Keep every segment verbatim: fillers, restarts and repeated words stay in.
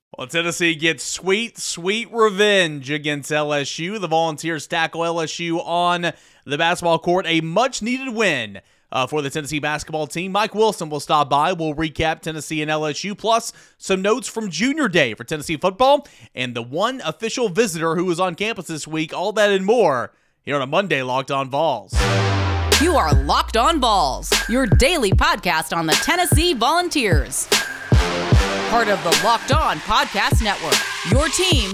Well, Tennessee gets sweet, sweet revenge against L S U. The Volunteers tackle L S U on the basketball court. A much-needed win uh, for the Tennessee basketball team. Mike Wilson will stop by. We'll recap Tennessee and L S U, plus some notes from Junior Day for Tennessee football, and the one official visitor who was on campus this week. All that and more here on a Monday Locked On Vols. You are Locked On Vols, your daily podcast on the Tennessee Volunteers. Part of the Locked On Podcast Network, your team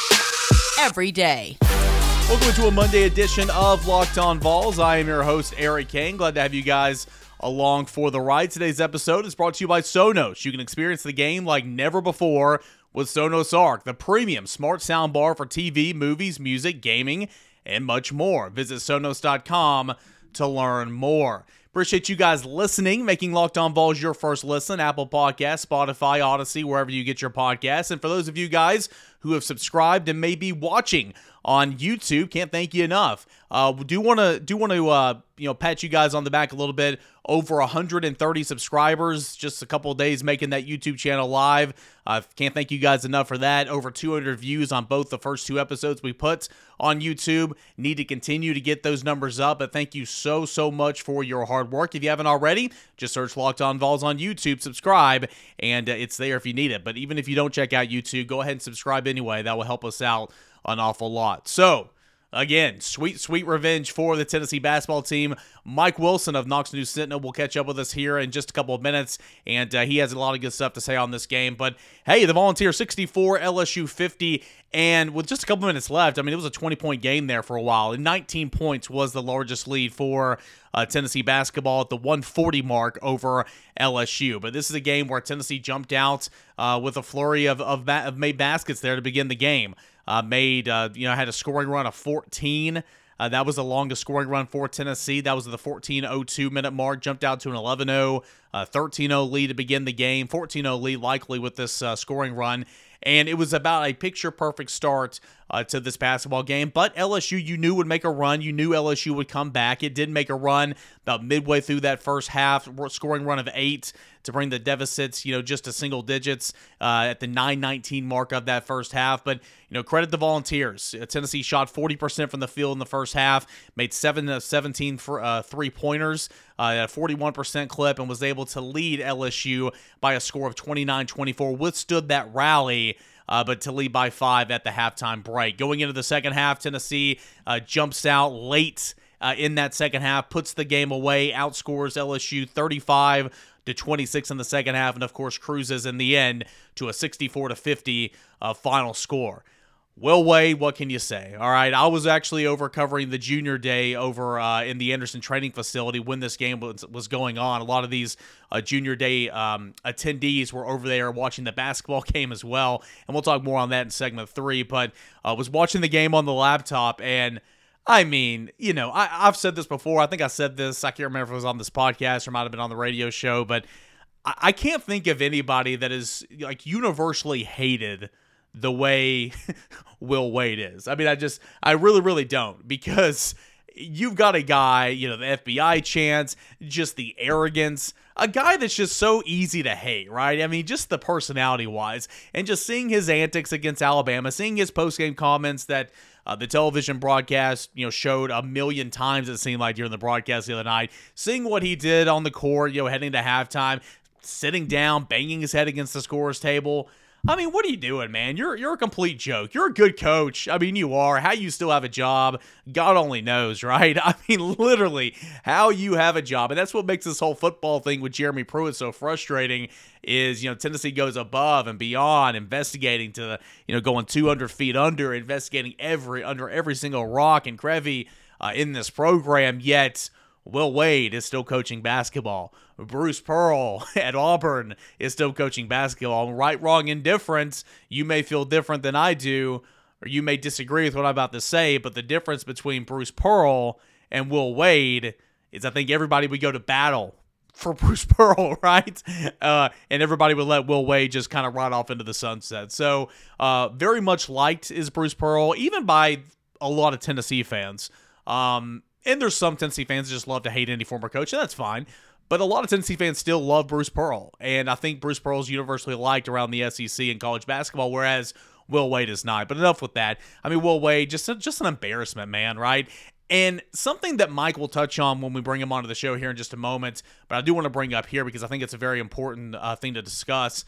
every day. Welcome to a Monday edition of Locked On Vols. I am your host, Eric Kane. Glad to have you guys along for the ride. Today's episode is brought to you by Sonos. You can experience the game like never before with Sonos Arc, the premium smart soundbar for T V, movies, music, gaming, and much more. Visit Sonos dot com to learn more. Appreciate you guys listening, making Locked On Vols your first listen. Apple Podcasts, Spotify, Odyssey, wherever you get your podcasts. And for those of you guys who have subscribed and may be watching on YouTube, can't thank you enough. Uh, do want to do want to uh, you know pat you guys on the back a little bit. Over one hundred thirty subscribers, just a couple of days making that YouTube channel live. Uh, can't thank you guys enough for that. Over two hundred views on both the first two episodes we put on YouTube. Need to continue to get those numbers up, but thank you so, so much for your hard work. If you haven't already, just search Locked On Vols on YouTube, subscribe, and uh, it's there if you need it. But even if you don't check out YouTube, go ahead and subscribe anyway. That will help us out an awful lot. So, again, sweet, sweet revenge for the Tennessee basketball team. Mike Wilson of Knox News Sentinel will catch up with us here in just a couple of minutes, and uh, he has a lot of good stuff to say on this game. But, hey, the Volunteers sixty-four, L S U fifty, and with just a couple minutes left, I mean, it was a twenty-point game there for a while, and nineteen points was the largest lead for uh, Tennessee basketball at the one forty mark over L S U. But this is a game where Tennessee jumped out uh, with a flurry of, of, ba- of made baskets there to begin the game. Uh, made, uh, you know, had a scoring run of fourteen. Uh, that was the longest scoring run for Tennessee. That was the fourteen oh two minute mark. Jumped out to an eleven oh, uh, thirteen oh lead to begin the game. fourteen oh lead likely with this uh, scoring run. And it was about a picture-perfect start uh, to this basketball game. But L S U, you knew would make a run. You knew L S U would come back. It did make a run about midway through that first half, scoring run of eight to bring the deficits, you know, just to single digits uh, at the nine nineteen mark of that first half. But, you know, credit the Volunteers. Tennessee shot forty percent from the field in the first half, made seven of seventeen for uh, three-pointers uh, at a forty-one percent clip, and was able to lead L S U by a score of twenty-nine twenty-four, withstood that rally, Uh, but to lead by five at the halftime break. Going into the second half, Tennessee uh, jumps out late uh, in that second half, puts the game away, outscores L S U thirty-five to twenty-six in the second half, and of course cruises in the end to a sixty-four to fifty uh, final score. Will Wade, what can you say? All right, I was actually over covering the Junior Day over uh, in the Anderson Training Facility when this game was, was going on. A lot of these uh, Junior Day um, attendees were over there watching the basketball game as well, and we'll talk more on that in segment three. But I uh, was watching the game on the laptop, and I mean, you know, I, I've said this before. I think I said this. I can't remember if it was on this podcast or might have been on the radio show, but I, I can't think of anybody that is like universally hated the way Will Wade is. I mean, I just, I really, really don't, because you've got a guy, you know, the F B I chants, just the arrogance, a guy that's just so easy to hate, right? I mean, just the personality-wise, and just seeing his antics against Alabama, seeing his post-game comments that uh, the television broadcast, you know, showed a million times, it seemed like, during the broadcast the other night, seeing what he did on the court, you know, heading to halftime, sitting down, banging his head against the scorer's table. I mean, what are you doing, man? You're you're a complete joke. You're a good coach. I mean, you are. How you still have a job, God only knows, right? I mean, literally, how you have a job. And that's what makes this whole football thing with Jeremy Pruitt so frustrating is, you know, Tennessee goes above and beyond, investigating to, the, you know, going two hundred feet under, investigating every under every single rock and crevy uh, in this program, yet Will Wade is still coaching basketball. Bruce Pearl at Auburn is still coaching basketball. Right, wrong, indifference, you may feel different than I do, or you may disagree with what I'm about to say, but the difference between Bruce Pearl and Will Wade is I think everybody would go to battle for Bruce Pearl, right? Uh, and everybody would let Will Wade just kind of ride off into the sunset. So uh, very much liked is Bruce Pearl, even by a lot of Tennessee fans. Um, and there's some Tennessee fans that just love to hate any former coach, and that's fine. But a lot of Tennessee fans still love Bruce Pearl, and I think Bruce Pearl is universally liked around the S E C in college basketball, whereas Will Wade is not. But enough with that. I mean, Will Wade, just, just an embarrassment, man, right? And something that Mike will touch on when we bring him onto the show here in just a moment, but I do want to bring up here because I think it's a very important uh, thing to discuss.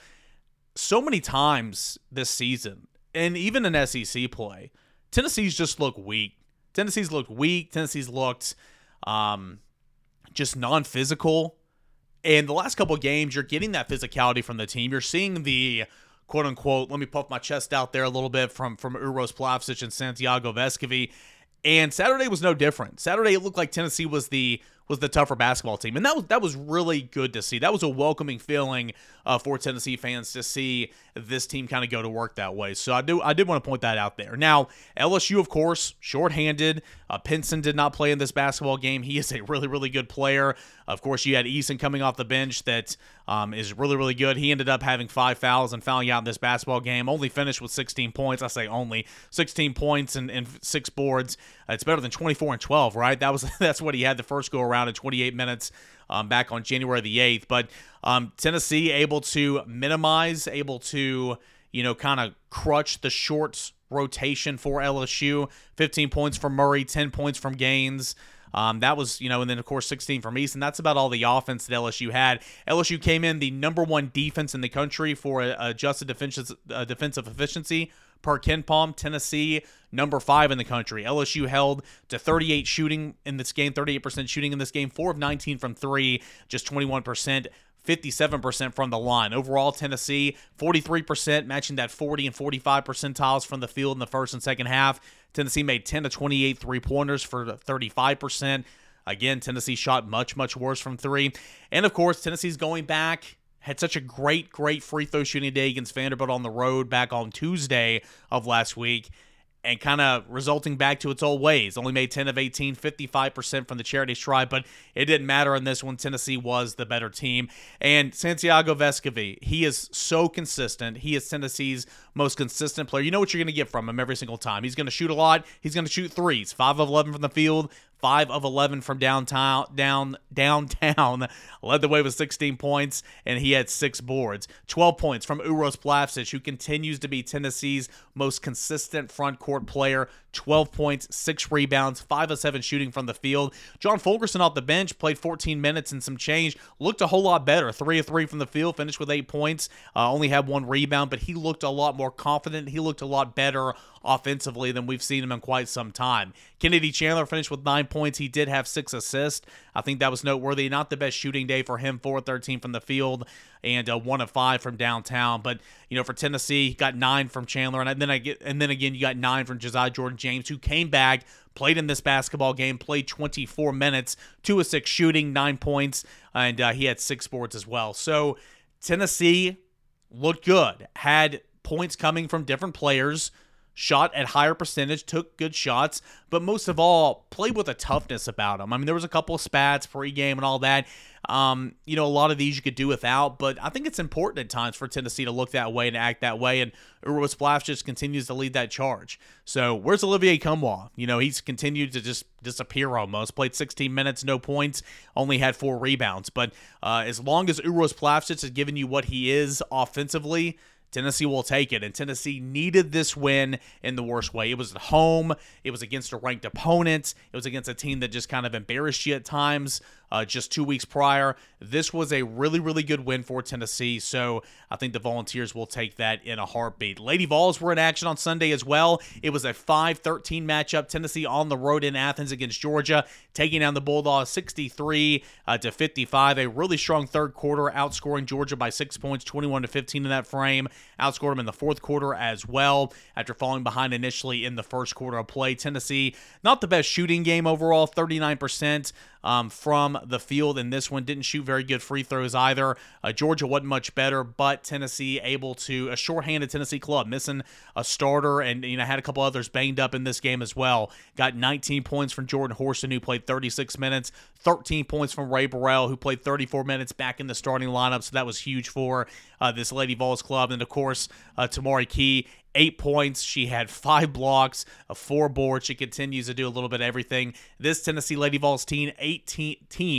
So many times this season, and even in S E C play, Tennessee's just looked weak. Tennessee's looked weak. Tennessee's looked um, just non-physical. And the last couple of games, you're getting that physicality from the team. You're seeing the quote-unquote, let me puff my chest out there a little bit from, from Uros Plavsic and Santiago Vescovi. And Saturday was no different. Saturday, it looked like Tennessee was the was the tougher basketball team. And that was that was really good to see. That was a welcoming feeling uh, for Tennessee fans to see this team kind of go to work that way. So I do I did want to point that out there. Now, L S U, of course, shorthanded. Uh, Pinson did not play in this basketball game. He is a really, really good player. Of course, you had Eason coming off the bench that um, is really, really good. He ended up having five fouls and fouling out in this basketball game. Only finished with sixteen points. I say only. sixteen points and, and six boards. Uh, it's better than twenty-four and twelve, right? That was That's what he had the first go-around in twenty-eight minutes um, back on January the eighth. But um, Tennessee able to minimize, able to, you know, kind of crutch the short rotation for L S U. fifteen points from Murray, ten points from Gaines. Um, that was, you know, and then, of course, sixteen from Easton. That's about all the offense that L S U had. L S U came in the number one defense in the country for uh, adjusted defensive, uh, defensive efficiency per KenPom. Tennessee, number five in the country. L S U held to thirty-eight shooting in this game, thirty-eight percent shooting in this game, four of nineteen from three, just twenty-one percent. fifty-seven percent from the line. Overall, Tennessee, forty-three percent, matching that forty and forty-five percentiles from the field in the first and second half. Tennessee made ten to twenty-eight three-pointers for thirty-five percent. Again, Tennessee shot much, much worse from three. And, of course, Tennessee's going back. Had such a great, great free throw shooting day against Vanderbilt on the road back on Tuesday of last week. And kind of resulting back to its old ways. Only made ten of eighteen, fifty-five percent from the charity stripe, but it didn't matter in this one. Tennessee was the better team. And Santiago Vescovi, he is so consistent. He is Tennessee's most consistent player. You know what you're going to get from him every single time. He's going to shoot a lot. He's going to shoot threes. five of eleven from the field. five of eleven from downtown, down, downtown, led the way with sixteen points, and he had six boards. twelve points from Uros Plavsic, who continues to be Tennessee's most consistent front court player. twelve points, six rebounds, five of seven shooting from the field. John Fulkerson off the bench, played fourteen minutes and some change, looked a whole lot better. three of three from the field, finished with eight points, uh, only had one rebound, but he looked a lot more confident. He looked a lot better offensively than we've seen him in quite some time. Kennedy Chandler finished with nine points. He did have six assists. I think that was noteworthy. Not the best shooting day for him, four of thirteen from the field and uh, one of five from downtown. But, you know, for Tennessee, got nine from Chandler. And then I get, and then again, you got nine from Josiah Jordan-James, who came back, played in this basketball game, played twenty-four minutes, two of six shooting, nine points, and uh, he had six boards as well. So Tennessee looked good, had points coming from different players, shot at higher percentage, took good shots, but most of all, played with a toughness about them. I mean, there was a couple of spats pregame and all that. Um, you know, a lot of these you could do without, but I think it's important at times for Tennessee to look that way and act that way, and Uros Plavsic just continues to lead that charge. So, where's Olivier Cumwa? You know, he's continued to just disappear almost. Played sixteen minutes, no points, only had four rebounds. But uh, as long as Uros Plavsic has given you what he is offensively, Tennessee will take it, and Tennessee needed this win in the worst way. It was at home. It was against a ranked opponent. It was against a team that just kind of embarrassed you at times uh, just two weeks prior. This was a really, really good win for Tennessee, so I think the Volunteers will take that in a heartbeat. Lady Vols were in action on Sunday as well. It was a five thirteen matchup. Tennessee on the road in Athens against Georgia, taking down the Bulldogs sixty-three to fifty-five. A really strong third quarter, outscoring Georgia by six points, twenty-one to fifteen in that frame. Outscored them in the fourth quarter as well after falling behind initially in the first quarter of play. Tennessee, not the best shooting game overall, thirty-nine percent um, from the field in this one. Didn't shoot very good free throws either. Uh, Georgia wasn't much better, but Tennessee able to, a shorthanded Tennessee club, missing a starter and, you know, had a couple others banged up in this game as well. Got nineteen points from Jordan Horston, who played thirty-six minutes, thirteen points from Ray Burrell, who played thirty-four minutes back in the starting lineup, so that was huge for uh, this Lady Vols club. And, of course, uh, Tamari Key, eight points. She had five blocks, a four boards. She continues to do a little bit of everything. This Tennessee Lady Vols team, eighteen team,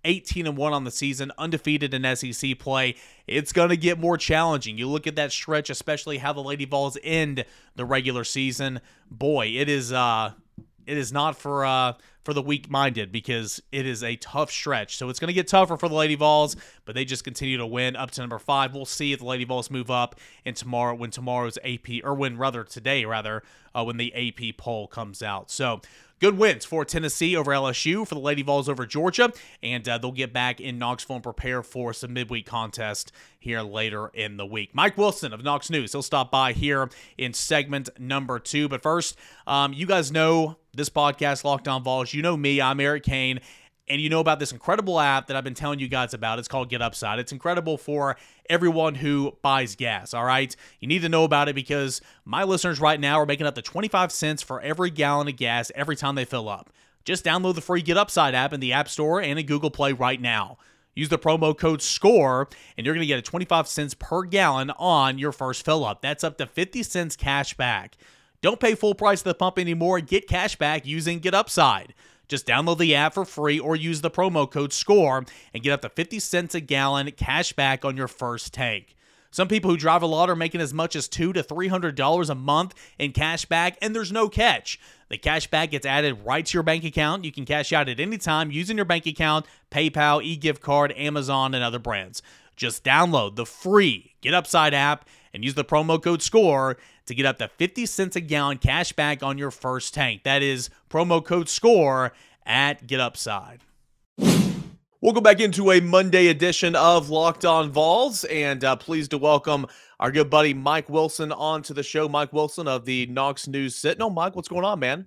eighteen and one on the season, undefeated in S E C play. It's going to get more challenging. You look at that stretch, especially how the Lady Vols end the regular season. Boy, it is uh, it is not for uh, for the weak-minded, because it is a tough stretch. So it's going to get tougher for the Lady Vols, but they just continue to win up to number five. We'll see if the Lady Vols move up in tomorrow when tomorrow's A P, or when rather today rather, uh, when the A P poll comes out. So good wins for Tennessee over L S U, for the Lady Vols over Georgia, and uh, they'll get back in Knoxville and prepare for some midweek contest here later in the week. Mike Wilson of Knox News, he'll stop by here in segment number two. But first, um, you guys know this podcast, Locked On Vols. You know me, I'm Eric Kane, and you know about this incredible app that I've been telling you guys about. It's called Get Upside. It's incredible for everyone who buys gas, all right? You need to know about it because my listeners right now are making up to twenty-five cents for every gallon of gas every time they fill up. Just download the free Get Upside app in the App Store and in Google Play right now. Use the promo code SCORE, and you're going to get a twenty-five cents per gallon on your first fill up. That's up to fifty cents cash back. Don't pay full price at the pump anymore. Get cash back using Get Upside. Just download the app for free or use the promo code SCORE and get up to fifty cents a gallon cash back on your first tank. Some people who drive a lot are making as much as two hundred to three hundred dollars a month in cash back, and there's no catch. The cash back gets added right to your bank account. You can cash out at any time using your bank account, PayPal, e-gift card, Amazon, and other brands. Just download the free Get Upside app and use the promo code SCORE to get up to fifty cents a gallon cash back on your first tank. That is promo code SCORE at Get Upside. We'll go back into a Monday edition of Locked On Vols, and uh, pleased to welcome our good buddy Mike Wilson onto the show. Mike Wilson of the Knox News Sentinel. Mike, what's going on, man?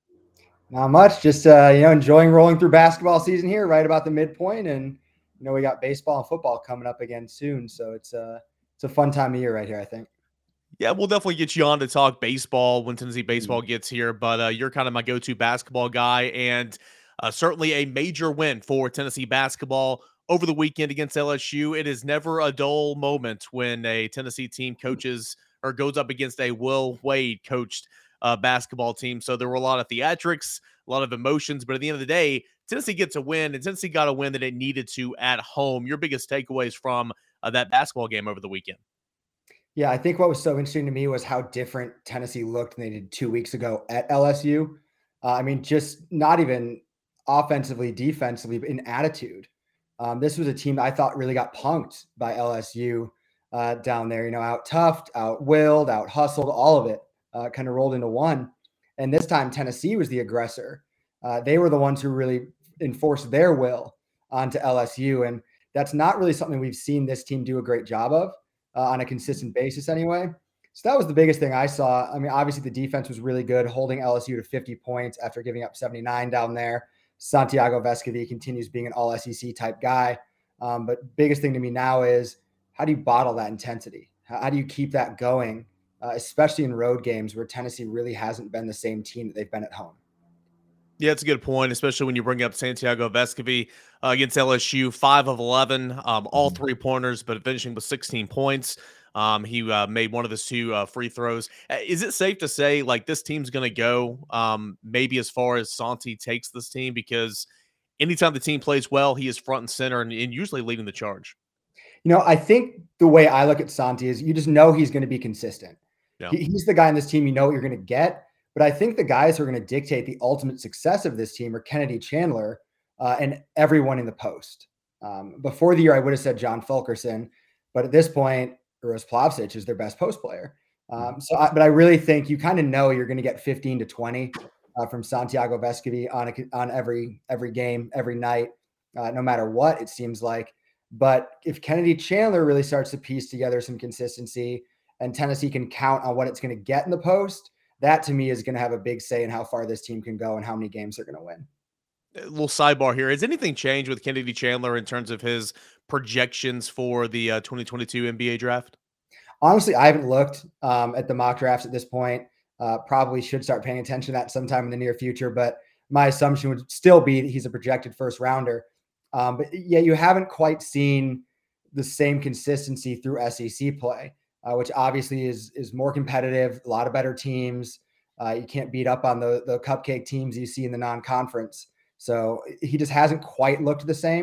Not much. Just uh, you know, enjoying rolling through basketball season here, right about the midpoint, and you know we got baseball and football coming up again soon, so it's a uh, it's a fun time of year right here, I think. Yeah, we'll definitely get you on to talk baseball when Tennessee baseball gets here, but uh, you're kind of my go-to basketball guy, and uh, certainly a major win for Tennessee basketball over the weekend against L S U. It is never a dull moment when a Tennessee team coaches or goes up against a Will Wade coached uh, basketball team. So there were a lot of theatrics, a lot of emotions, but at the end of the day, Tennessee gets a win, and Tennessee got a win that it needed to at home. Your biggest takeaways from uh, that basketball game over the weekend? Yeah, I think what was so interesting to me was how different Tennessee looked than they did two weeks ago at L S U. Uh, I mean, just not even offensively, defensively, but in attitude. Um, this was a team that I thought really got punked by L S U uh, down there, you know, out toughed, out willed, out hustled, all of it uh, kind of rolled into one. And this time Tennessee was the aggressor. Uh, they were the ones who really enforced their will onto L S U. And that's not really something we've seen this team do a great job of. Uh, on a consistent basis anyway. So that was the biggest thing I saw. I mean, obviously the defense was really good, holding L S U to fifty points after giving up seventy-nine down there. Santiago Vescovi continues being an all S E C type guy. Um, but biggest thing to me now is how do you bottle that intensity? How, how do you keep that going, uh, especially in road games where Tennessee really hasn't been the same team that they've been at home? Yeah, it's a good point, especially when you bring up Santiago Vescovi uh, against L S U, five of eleven, um, all three-pointers, but finishing with sixteen points. Um, he uh, made one of his two uh, free throws. Is it safe to say, like, this team's going to go um, maybe as far as Santi takes this team? Because anytime the team plays well, he is front and center and, and usually leading the charge. You know, I think the way I look at Santi is you just know he's going to be consistent. Yeah. He, he's the guy in this team, you know what you're going to get. But I think the guys who are going to dictate the ultimate success of this team are Kennedy Chandler uh, and everyone in the post. Um, before the year, I would have said John Fulkerson, but at this point, Uros Plavsic is their best post player. Um, so, I, but I really think you kind of know you're going to get fifteen to twenty uh, from Santiago Vescovi on a, on every every game, every night, uh, no matter what it seems like. But if Kennedy Chandler really starts to piece together some consistency, and Tennessee can count on what it's going to get in the post, that to me is going to have a big say in how far this team can go and how many games they're going to win. A little sidebar here. Has anything changed with Kennedy Chandler in terms of his projections for the uh, twenty twenty-two N B A draft? Honestly, I haven't looked um, at the mock drafts at this point. Uh, probably should start paying attention to that sometime in the near future, but my assumption would still be that he's a projected first rounder. Um, but yeah, you haven't quite seen the same consistency through S E C play. Uh, which obviously is is more competitive, a lot of better teams. Uh, you can't beat up on the, the cupcake teams you see in the non-conference. So he just hasn't quite looked the same.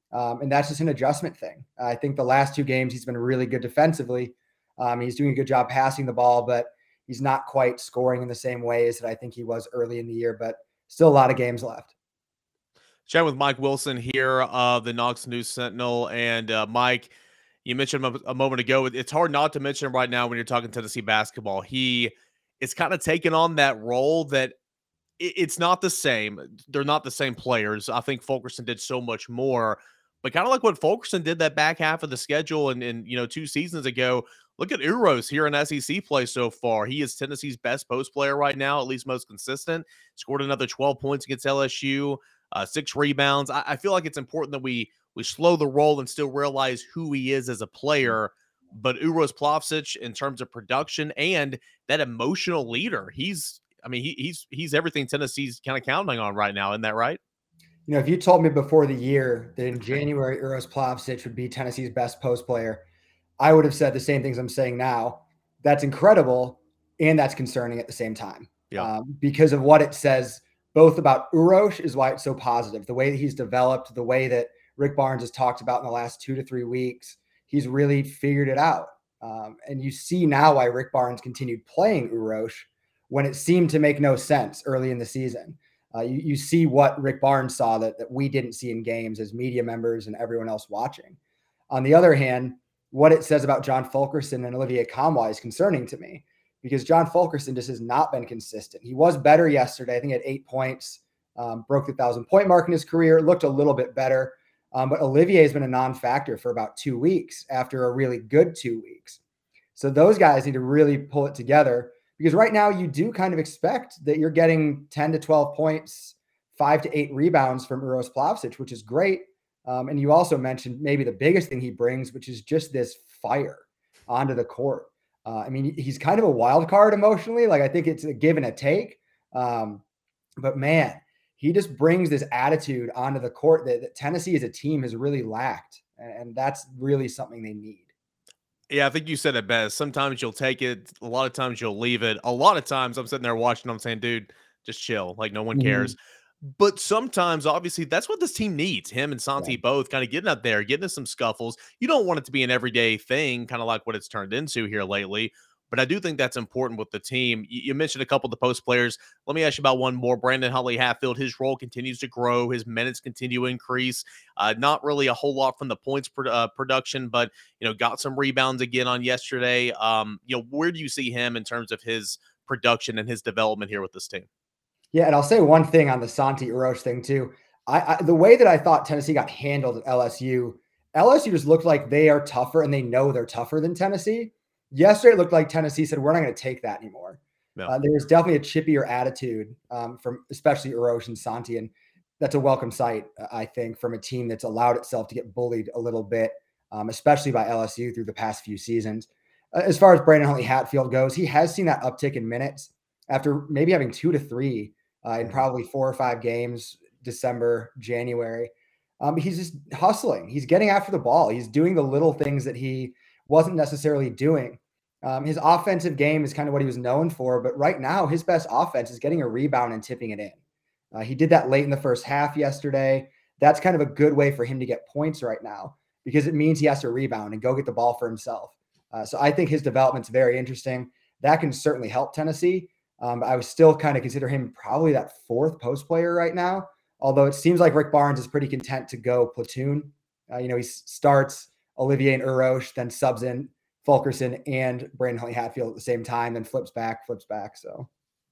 Um, and that's just an adjustment thing. I think the last two games, he's been really good defensively. Um, he's doing a good job passing the ball, but he's not quite scoring in the same ways that I think he was early in the year, but still a lot of games left. Chatting with Mike Wilson here of the Knox News Sentinel. And uh, Mike, you mentioned him a, a moment ago. It's hard not to mention him right now when you're talking Tennessee basketball. He is kind of taking on that role that it, it's not the same. They're not the same players. I think Fulkerson did so much more, but kind of like what Fulkerson did that back half of the schedule and, and you know, two seasons ago. Look at Uros here in S E C play so far. He is Tennessee's best post player right now, at least most consistent. Scored another twelve points against L S U. Uh, six rebounds. I, I feel like it's important that we we slow the roll and still realize who he is as a player. But Uros Plavsic, in terms of production and that emotional leader, he's I mean he, he's he's everything Tennessee's kind of counting on right now. Isn't that right? You know, if you told me before the year that in January Uros Plavsic would be Tennessee's best post player, I would have said the same things I'm saying now. That's incredible, and that's concerning at the same time. Yeah. Um, because of what it says. Both about Uros is why it's so positive. The way that he's developed, the way that Rick Barnes has talked about in the last two to three weeks, he's really figured it out. Um, and you see now why Rick Barnes continued playing Uros when it seemed to make no sense early in the season. Uh, you, you see what Rick Barnes saw that, that we didn't see in games as media members and everyone else watching. On the other hand, what it says about John Fulkerson and Olivier Nkamhoua is concerning to me. Because John Fulkerson just has not been consistent. He was better yesterday. I think he had eight points, um, broke the thousand-point mark in his career, looked a little bit better. Um, but Olivier has been a non-factor for about two weeks after a really good two weeks. So those guys need to really pull it together because right now you do kind of expect that you're getting ten to twelve points, five to eight rebounds from Uros Plavsic, which is great. Um, and you also mentioned maybe the biggest thing he brings, which is just this fire onto the court. Uh, I mean, he's kind of a wild card emotionally. Like, I think it's a give and a take. Um, but, man, he just brings this attitude onto the court that, that Tennessee as a team has really lacked. And, and that's really something they need. Yeah, I think you said it best. Sometimes you'll take it. A lot of times you'll leave it. A lot of times I'm sitting there watching, I'm saying, dude, just chill. Like, no one cares. Mm-hmm. But sometimes, obviously, that's what this team needs. Him and Santi yeah. both kind of getting up there, getting into some scuffles. You don't want it to be an everyday thing, kind of like what it's turned into here lately. But I do think that's important with the team. You, you mentioned a couple of the post players. Let me ask you about one more. Brandon Huntley Hatfield, his role continues to grow. His minutes continue to increase. Uh, not really a whole lot from the points pro- uh, production, but, you know, got some rebounds again on yesterday. Um, you know, where do you see him in terms of his production and his development here with this team? Yeah, and I'll say one thing on the Santi Uros thing too. I, I the way that I thought Tennessee got handled at L S U, L S U just looked like they are tougher and they know they're tougher than Tennessee. Yesterday, it looked like Tennessee said, we're not going to take that anymore. No. Uh, there was definitely a chippier attitude um, from especially Uros and Santi, and that's a welcome sight, I think, from a team that's allowed itself to get bullied a little bit, um, especially by L S U through the past few seasons. Uh, as far as Brandon Huntley Hatfield goes, he has seen that uptick in minutes after maybe having two to three Uh, in probably four or five games, December, January. Um, he's just hustling. He's getting after the ball. He's doing the little things that he wasn't necessarily doing. Um, his offensive game is kind of what he was known for, but right now his best offense is getting a rebound and tipping it in. Uh, he did that late in the first half yesterday. That's kind of a good way for him to get points right now because it means he has to rebound and go get the ball for himself. Uh, so I think his development's very interesting. That can certainly help Tennessee. Um, I would still kind of consider him probably that fourth post player right now, although it seems like Rick Barnes is pretty content to go platoon. Uh, you know, he starts Olivier and Uros, then subs in Fulkerson and Brandon Huntley Hatfield at the same time, then flips back, flips back. So,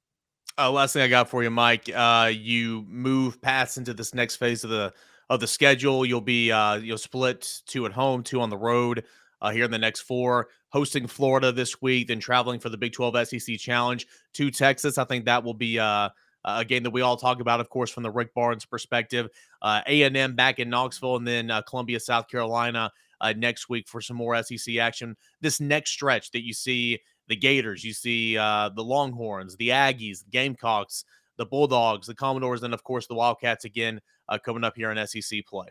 uh, last thing I got for you, Mike, uh, you move past into this next phase of the of the schedule. You'll be uh, you'll split two at home, two on the road. Uh, here in the next four, hosting Florida this week, then traveling for the Big twelve S E C Challenge to Texas. I think that will be uh, a game that we all talk about, of course, from the Rick Barnes perspective. Uh, A and M back in Knoxville, and then uh, Columbia, South Carolina uh, next week for some more S E C action. This next stretch that you see the Gators, you see uh, the Longhorns, the Aggies, the Gamecocks, the Bulldogs, the Commodores, and, of course, the Wildcats again uh, coming up here in S E C play.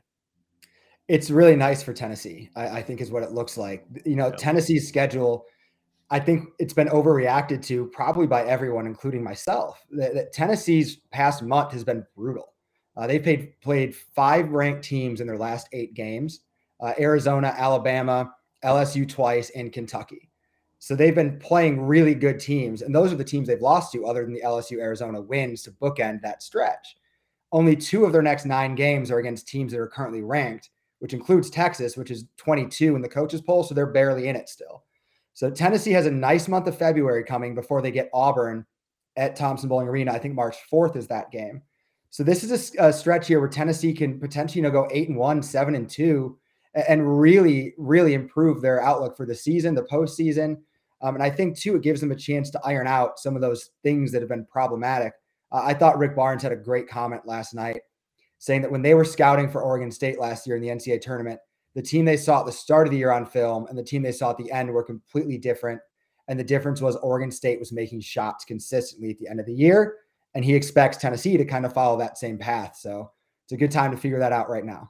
It's really nice for Tennessee, I, I think is what it looks like. You know, yeah. Tennessee's schedule, I think it's been overreacted to probably by everyone, including myself, that, that Tennessee's past month has been brutal. Uh, they've played, played five ranked teams in their last eight games, uh, Arizona, Alabama, L S U twice, and Kentucky. So they've been playing really good teams, and those are the teams they've lost to other than the L S U Arizona wins to bookend that stretch. Only two of their next nine games are against teams that are currently ranked, which includes Texas, which is twenty-two in the coaches poll, so they're barely in it still. So Tennessee has a nice month of February coming before they get Auburn at Thompson-Boling Arena. I think March fourth is that game. So this is a, a stretch here where Tennessee can potentially, you know, go eight and one, seven and two, and really, really improve their outlook for the season, the postseason. Um, and I think too, it gives them a chance to iron out some of those things that have been problematic. Uh, I thought Rick Barnes had a great comment last night saying that when they were scouting for Oregon State last year in the N C double A tournament, the team they saw at the start of the year on film and the team they saw at the end were completely different. And the difference was Oregon State was making shots consistently at the end of the year. And he expects Tennessee to kind of follow that same path. So it's a good time to figure that out right now.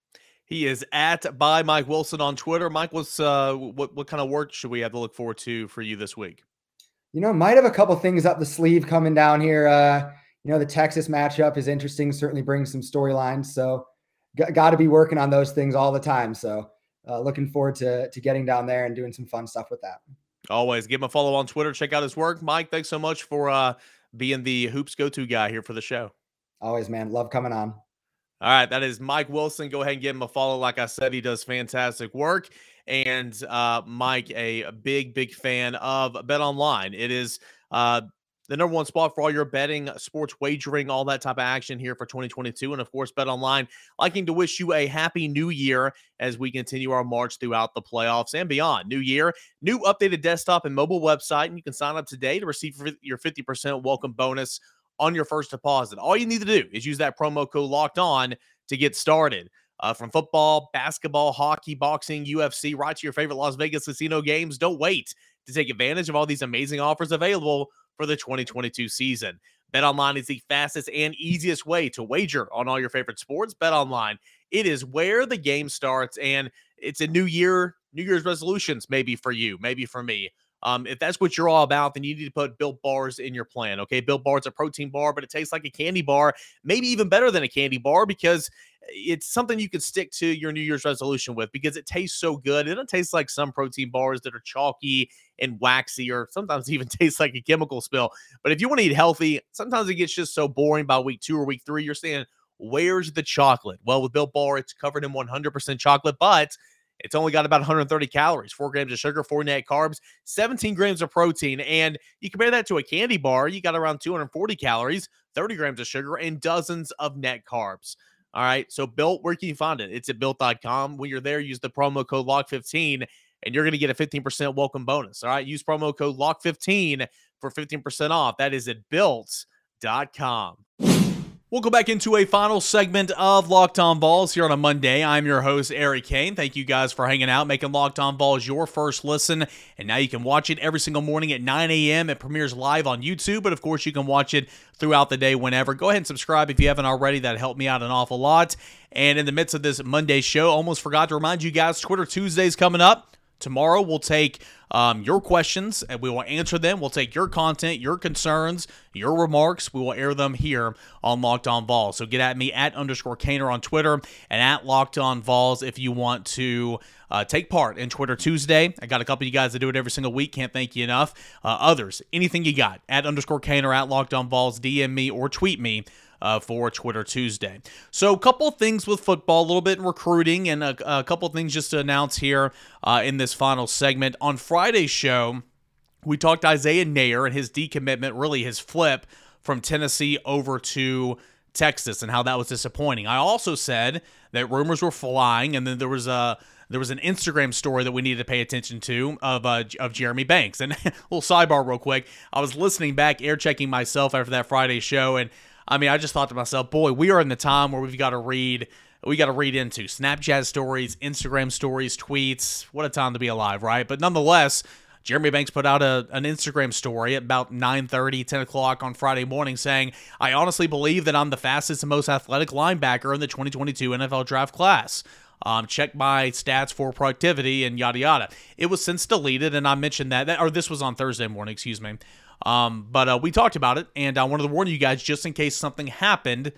He is at by Mike Wilson on Twitter. Mike, what's uh, what what kind of work should we have to look forward to for you this week? You know, might have a couple things up the sleeve coming down here. Uh, you know, the Texas matchup is interesting. Certainly brings some storylines. So got, got to be working on those things all the time. So uh, looking forward to to getting down there and doing some fun stuff with that. Always give him a follow on Twitter. Check out his work. Mike, thanks so much for uh, being the Hoops go-to guy here for the show. Always, man. Love coming on. All right, that is Mike Wilson. Go ahead and give him a follow. Like I said, he does fantastic work. And uh, Mike, a, a big, big fan of BetOnline. It is uh, the number one spot for all your betting, sports wagering, all that type of action here for twenty twenty-two. And, of course, BetOnline liking to wish you a happy new year as we continue our march throughout the playoffs and beyond. New year, new updated desktop and mobile website, and you can sign up today to receive your fifty percent welcome bonus on your first deposit. All you need to do is use that promo code Locked On to get started. Uh, from football, basketball, hockey, boxing, U F C, right to your favorite Las Vegas casino games. Don't wait to take advantage of all these amazing offers available for the twenty twenty-two season. BetOnline is the fastest and easiest way to wager on all your favorite sports. BetOnline, it is where the game starts, and it's a new year, New Year's resolutions maybe for you, maybe for me. Um, if that's what you're all about, then you need to put Built Bars in your plan, okay? Built Bar, it's a protein bar, but it tastes like a candy bar, maybe even better than a candy bar because it's something you can stick to your New Year's resolution with because it tastes so good. It doesn't taste like some protein bars that are chalky and waxy or sometimes even tastes like a chemical spill. But if you want to eat healthy, sometimes it gets just so boring by week two or week three. You're saying, where's the chocolate? Well, with Built Bar, it's covered in one hundred percent chocolate, but it's only got about one hundred thirty calories, four grams of sugar, four net carbs, seventeen grams of protein. And you compare that to a candy bar, you got around two hundred forty calories, thirty grams of sugar, and dozens of net carbs. All right, so Built, where can you find it? It's at built dot com. When you're there, use the promo code lock fifteen, and you're going to get a fifteen percent welcome bonus. All right, use promo code lock fifteen for fifteen percent off. That is at built dot com. We'll go back into a final segment of Locked On Vols here on a Monday. I'm your host, Eric Kane. Thank you guys for hanging out, making Locked On Vols your first listen. And now you can watch it every single morning at nine a.m. It premieres live on YouTube, but of course you can watch it throughout the day whenever. Go ahead and subscribe if you haven't already. That'd help me out an awful lot. And in the midst of this Monday show, almost forgot to remind you guys, Twitter Tuesday's coming up. Tomorrow, we'll take um, your questions, and we will answer them. We'll take your content, your concerns, your remarks. We will air them here on Locked On Vols. So get at me at underscore Kaner on Twitter and at Locked On Vols if you want to uh, take part in Twitter Tuesday. I got a couple of you guys that do it every single week. Can't thank you enough. Uh, others, anything you got, at underscore Kaner, at Locked On Vols, D M me or tweet me. Uh, for Twitter Tuesday. So a couple of things with football, a little bit in recruiting, and a, a couple of things just to announce here uh, in this final segment. On Friday's show, we talked to Isaiah Neyor and his decommitment, really his flip from Tennessee over to Texas and how that was disappointing. I also said that rumors were flying, and then there was a There was an Instagram story that we needed to pay attention to of uh, of Jeremy Banks. And a little sidebar real quick, I was listening back, air checking myself after that Friday show, and I mean, I just thought to myself, boy, we are in the time where we've got to read, we got to read into Snapchat stories, Instagram stories, tweets. What a time to be alive, right? But nonetheless, Jeremy Banks put out a, an Instagram story at about nine thirty, ten o'clock on Friday morning saying, I honestly believe that I'm the fastest and most athletic linebacker in the twenty twenty-two N F L draft class. Um, check my stats for productivity and yada yada. It was since deleted, and I mentioned that, that or this was on Thursday morning, excuse me. Um, but uh, we talked about it, and I wanted to warn you guys just in case something happened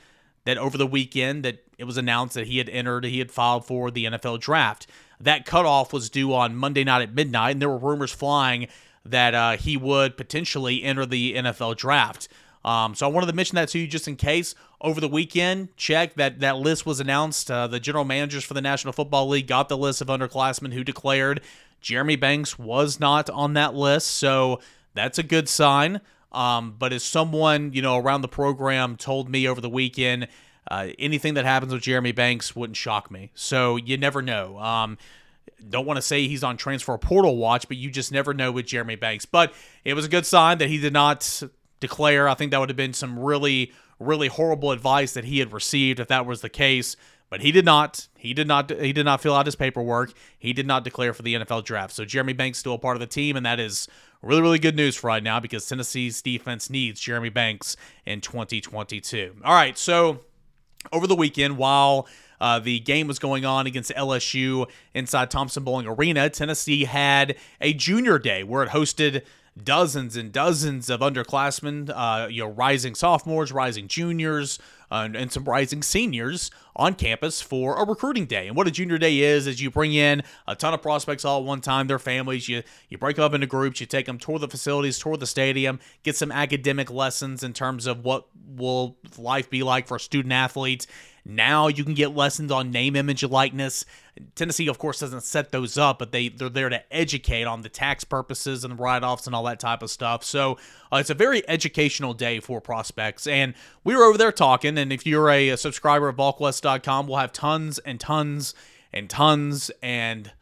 that over the weekend that it was announced that he had entered, he had filed for the N F L draft. That cutoff was due on Monday night at midnight, and there were rumors flying that uh, he would potentially enter the N F L draft. Um, so I wanted to mention that to you just in case. Over the weekend, check that that list was announced. Uh, the general managers for the National Football League got the list of underclassmen who declared. Jeremy Banks was not on that list, so that's a good sign. Um, but as someone, you know, around the program told me over the weekend, uh, anything that happens with Jeremy Banks wouldn't shock me. So you never know. Um, don't want to say he's on transfer portal watch, but you just never know with Jeremy Banks. But it was a good sign that he did not declare. I think that would have been some really, really horrible advice that he had received if that was the case. But he did not. He did not. He did not fill out his paperwork. He did not declare for the N F L draft. So Jeremy Banks still a part of the team, and that is really, really good news for right now because Tennessee's defense needs Jeremy Banks in twenty twenty-two. All right, so over the weekend, while uh, the game was going on against L S U inside Thompson-Boling Arena, Tennessee had a junior day where it hosted dozens and dozens of underclassmen, uh, you know, rising sophomores, rising juniors, uh, and some rising seniors on campus for a recruiting day. And what a junior day is, is you bring in a ton of prospects all at one time, their families, you you break them up into groups, you take them tour the facilities, tour the stadium, get some academic lessons in terms of what will life be like for a student athlete. Now you can get lessons on name, image, and likeness. Tennessee, of course, doesn't set those up, but they, they're there to educate on the tax purposes and write-offs and all that type of stuff. So uh, it's a very educational day for prospects. And we were over there talking, and if you're a, a subscriber of VolQuest dot com, we'll have tons and tons and tons and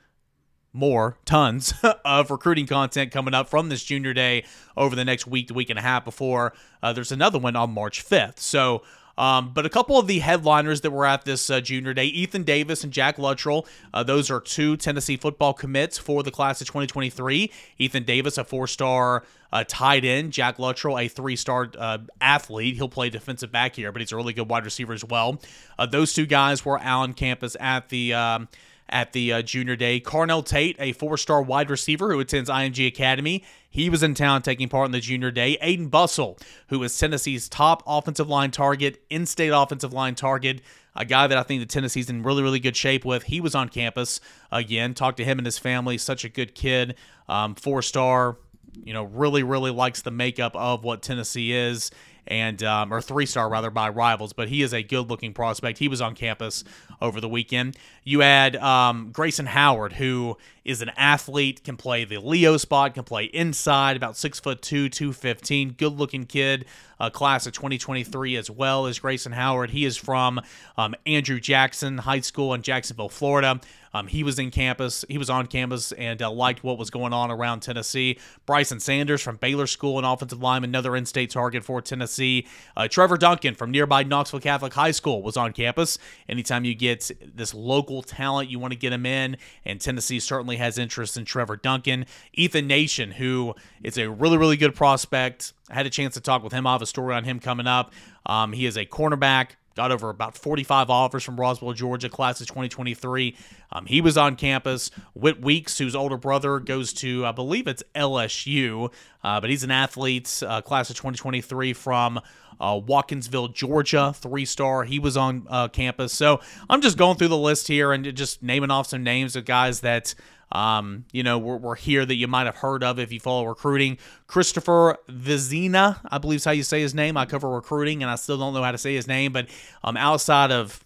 more, tons of recruiting content coming up from this junior day over the next week to week and a half before uh, there's another one on March fifth. So Um, but a couple of the headliners that were at this uh, junior day, Ethan Davis and Jack Luttrell, uh, those are two Tennessee football commits for the class of twenty twenty-three. Ethan Davis, a four-star uh, tight end. Jack Luttrell, a three-star uh, athlete. He'll play defensive back here, but he's a really good wide receiver as well. Uh, those two guys were out on campus at the um, at the uh, junior day. Carnell Tate, a four-star wide receiver who attends I M G Academy. He was in town taking part in the junior day. Aiden Bussell, who is Tennessee's top offensive line target, in-state offensive line target, a guy that I think that Tennessee's in really, really good shape with. He was on campus again. Talked to him and his family. Such a good kid. Um, four-star, you know, really, really likes the makeup of what Tennessee is. And um, or three-star rather by rivals, but he is a good-looking prospect. He was on campus over the weekend. You had um, Grayson Howard, who is an athlete, can play the Leo spot, can play inside, about six foot two, two fifteen, good-looking kid, uh, class of twenty twenty-three as well as Grayson Howard. He is from um, Andrew Jackson High School in Jacksonville, Florida. Um, he was in campus. He was on campus and uh, liked what was going on around Tennessee. Bryson Sanders from Baylor School, an offensive lineman, another in-state target for Tennessee. Uh, Trevor Duncan from nearby Knoxville Catholic High School was on campus. Anytime you get this local talent, you want to get him in, and Tennessee certainly has interest in Trevor Duncan. Ethan Nation, who is a really, really good prospect. I had a chance to talk with him. I have a story on him coming up. Um, he is a cornerback. Got over about forty-five offers from Roswell, Georgia, class of twenty twenty-three. Um, he was on campus. Whit Weeks, whose older brother goes to, I believe it's L S U, uh, but he's an athlete, uh, class of twenty twenty-three from uh, Watkinsville, Georgia, three-star. He was on uh, campus. So I'm just going through the list here and just naming off some names of guys that Um, you know, we're, we're here that you might have heard of if you follow recruiting. Christopher Vizina, I believe is how you say his name. I cover recruiting, and I still don't know how to say his name. But um, outside of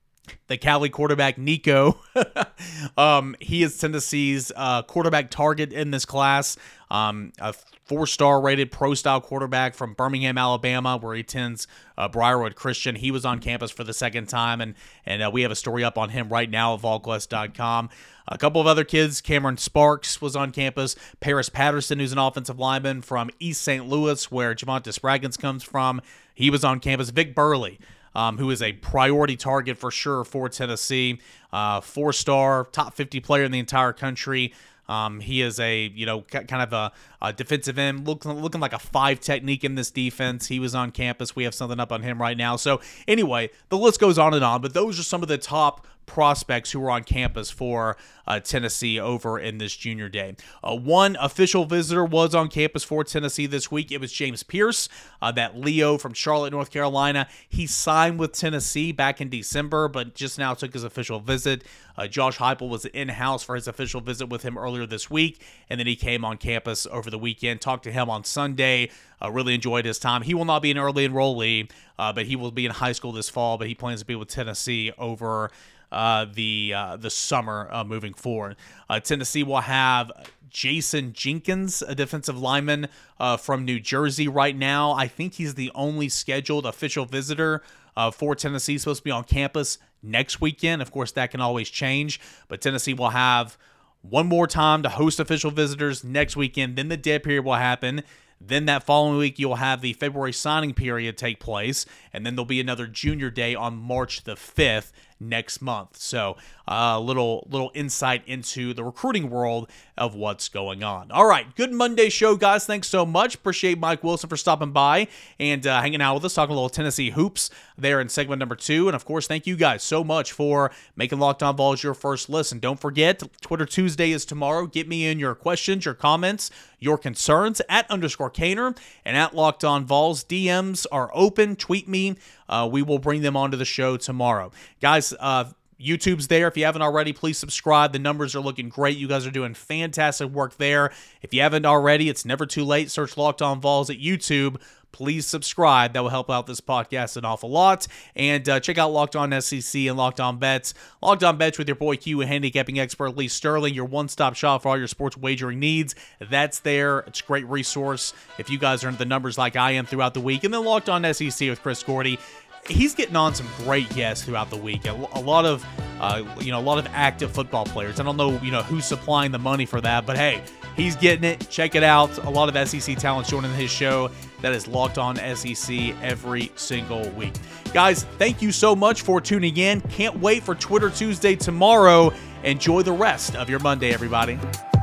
the Cali quarterback, Nico, um, he is Tennessee's uh, quarterback target in this class. Um, a four-star rated pro-style quarterback from Birmingham, Alabama, where he attends uh, Briarwood Christian. He was on campus for the second time, and and uh, we have a story up on him right now at VolQuest dot com. A couple of other kids, Cameron Sparks was on campus. Paris Patterson, who's an offensive lineman from East Saint Louis, where Javonte Spraggins comes from, he was on campus. Vic Burley, Um, who is a priority target for sure for Tennessee, uh, four-star, top fifty player in the entire country. Um, he is a, you know, kind of a, a defensive end, looking, looking like a five technique in this defense. He was on campus. We have something up on him right now. So anyway, the list goes on and on, but those are some of the top prospects who were on campus for uh, Tennessee over in this junior day. Uh, one official visitor was on campus for Tennessee this week. It was James Pierce, uh, that Leo from Charlotte, North Carolina. He signed with Tennessee back in December, but just now took his official visit. Uh, Josh Heupel was in-house for his official visit with him earlier this week, and then he came on campus over the weekend. Talked to him on Sunday. Uh, really enjoyed his time. He will not be an early enrollee, uh, but he will be in high school this fall, but he plans to be with Tennessee over uh, the uh, the summer uh, moving forward. Uh, Tennessee will have Jason Jenkins, a defensive lineman uh, from New Jersey right now. I think he's the only scheduled official visitor uh, for Tennessee. He's supposed to be on campus next weekend. Of course, that can always change, but Tennessee will have one more time to host official visitors next weekend. Then the dead period will happen. Then that following week, you'll have the February signing period take place, and then there'll be another junior day on March the fifth next month. So a uh, little little insight into the recruiting world of what's going on. All right, good Monday show, guys. Thanks so much. Appreciate Mike Wilson for stopping by and uh, hanging out with us, talking a little Tennessee hoops there in segment number two. And, of course, thank you guys so much for making Locked On Vols your first listen. Don't forget, Twitter Tuesday is tomorrow. Get me in your questions, your comments, your concerns at underscore Caner and at Locked On Vols. D Ms are open. Tweet me. Uh, we will bring them onto the show tomorrow. Guys, uh, YouTube's there. If you haven't already, please subscribe. The numbers are looking great. You guys are doing fantastic work there. If you haven't already, it's never too late. Search Locked On Vols at YouTube. Please subscribe. That will help out this podcast an awful lot. And uh, check out Locked On S E C and Locked On Bets. Locked On Bets with your boy Q and handicapping expert Lee Sterling, your one-stop shop for all your sports wagering needs. That's there. It's a great resource if you guys are into the numbers like I am throughout the week. And then Locked On S E C with Chris Gordy. He's getting on some great guests throughout the week. A, a lot of, uh, you know, a lot of active football players. I don't know, you know, who's supplying the money for that, but hey, he's getting it. Check it out. A lot of S E C talent joining his show. That is Locked On S E C every single week. Guys, thank you so much for tuning in. Can't wait for Twitter Tuesday tomorrow. Enjoy the rest of your Monday, everybody.